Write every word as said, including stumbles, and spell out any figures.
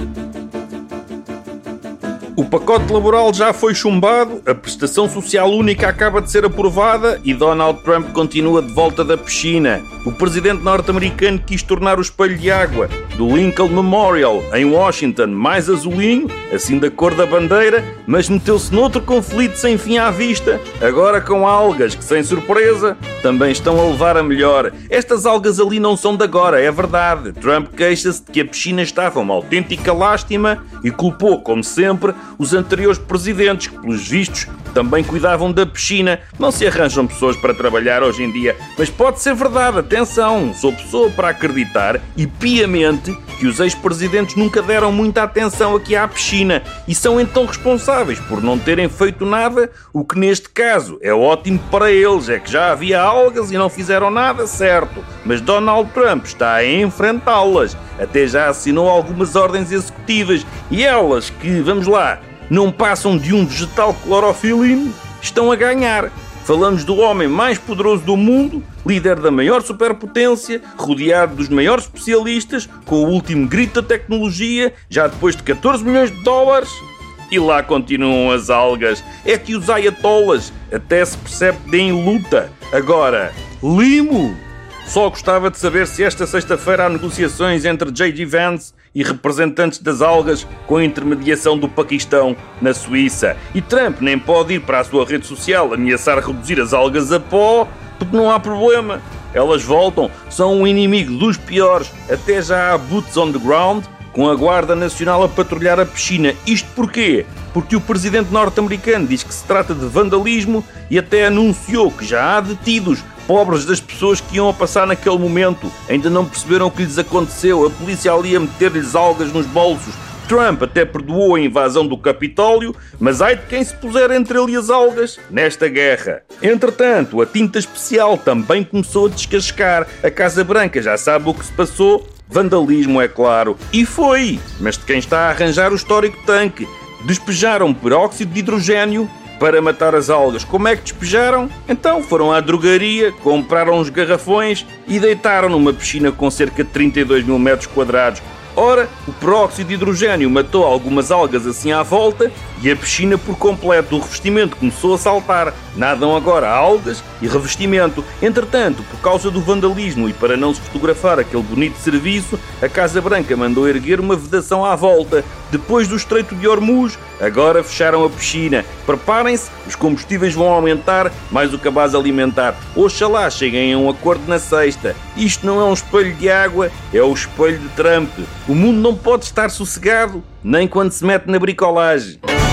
O pacote laboral já foi chumbado, a prestação social única acaba de ser aprovada e Donald Trump continua de volta da piscina. O presidente norte-americano quis tornar o espelho de água do Lincoln Memorial em Washington mais azulinho, assim da cor da bandeira, mas meteu-se noutro conflito sem fim à vista, agora com algas que, sem surpresa, também estão a levar a melhor. Estas algas ali não são de agora, é verdade. Trump queixa-se de que a piscina estava uma autêntica lástima e culpou, como sempre, os anteriores presidentes, que, pelos vistos, também cuidavam da piscina. Não se arranjam pessoas para trabalhar hoje em dia, mas pode ser verdade, atenção, sou pessoa para acreditar, e piamente, que os ex-presidentes nunca deram muita atenção aqui à piscina e são então responsáveis por não terem feito nada, o que neste caso é ótimo para eles, é que já havia algas e não fizeram nada, certo, mas Donald Trump está a enfrentá-las, até já assinou algumas ordens executivas e elas, que, vamos lá, não passam de um vegetal clorofilino, estão a ganhar. Falamos do homem mais poderoso do mundo, líder da maior superpotência, rodeado dos maiores especialistas, com o último grito da tecnologia, já depois de catorze milhões de dólares. E lá continuam as algas. É que os ayatollahs até se percebe que deem luta. Agora, limo! Só gostava de saber se esta sexta-feira há negociações entre J D Vance e representantes das algas com a intermediação do Paquistão na Suíça. E Trump nem pode ir para a sua rede social ameaçar reduzir as algas a pó, porque não há problema. Elas voltam, são um inimigo dos piores. Até já há boots on the ground, com a Guarda Nacional a patrulhar a piscina. Isto porquê? Porque o presidente norte-americano diz que se trata de vandalismo e até anunciou que já há detidos. Pobres das pessoas que iam a passar naquele momento, ainda não perceberam o que lhes aconteceu, a polícia ali a meter-lhes algas nos bolsos. Trump até perdoou a invasão do Capitólio, mas ai de quem se puser entre ele e as algas nesta guerra. Entretanto, a tinta especial também começou a descascar. A Casa Branca já sabe o que se passou, vandalismo é claro, e foi, mas de quem está a arranjar o histórico tanque. Despejaram peróxido de hidrogênio para matar as algas. Como é que despejaram? Então foram à drogaria, compraram uns garrafões e deitaram numa piscina com cerca de trinta e dois mil metros quadrados. Ora, o peróxido de hidrogênio matou algumas algas assim à volta e a piscina por completo, o revestimento começou a saltar. Nadam agora algas e revestimento. Entretanto, por causa do vandalismo e para não se fotografar aquele bonito serviço, a Casa Branca mandou erguer uma vedação à volta. Depois do Estreito de Hormuz, agora fecharam a piscina. Preparem-se, os combustíveis vão aumentar, mais o cabaz alimentar. Oxalá cheguem a um acordo na sexta. Isto não é um espelho de água, é o espelho de Trump. O mundo não pode estar sossegado, nem quando se mete na bricolagem.